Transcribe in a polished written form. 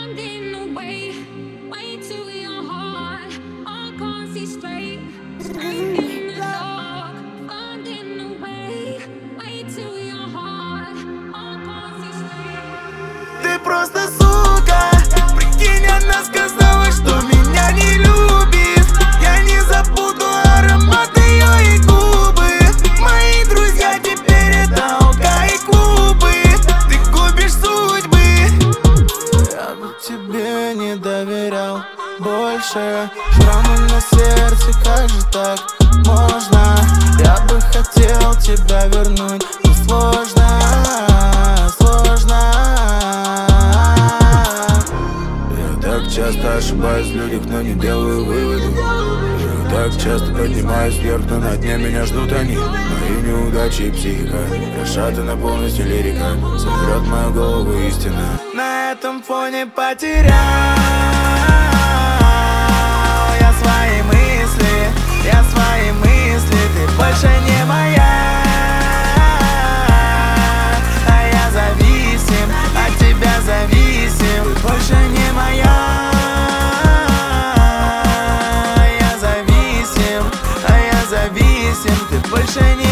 finding a way, way to your heart. I can't see straight, straight in the dark. Finding a way, way to your heart. I can't see straight. Ты просто сука, прикинь, она сказала, что меня не любит. Я не забуду аромат ее и губы. Мои друзья теперь это алка и клубы. Ты губишь судьбы. Я бы тебе не доверял больше. Шрамы на сердце, как же так можно? Я бы хотел тебя вернуть, но сложно, сложно. Я так часто ошибаюсь в людях, но не делаю выводы. Я так часто поднимаюсь вверх, но на дне меня ждут они. Мои неудачи и психика расшатана полностью лирика. Соберет мою голову истина. На этом фоне потерял я свои мысли, я свои мысли. Ты больше не моя, а я зависим, от тебя зависим. Ты больше не моя, а я зависим, ты больше не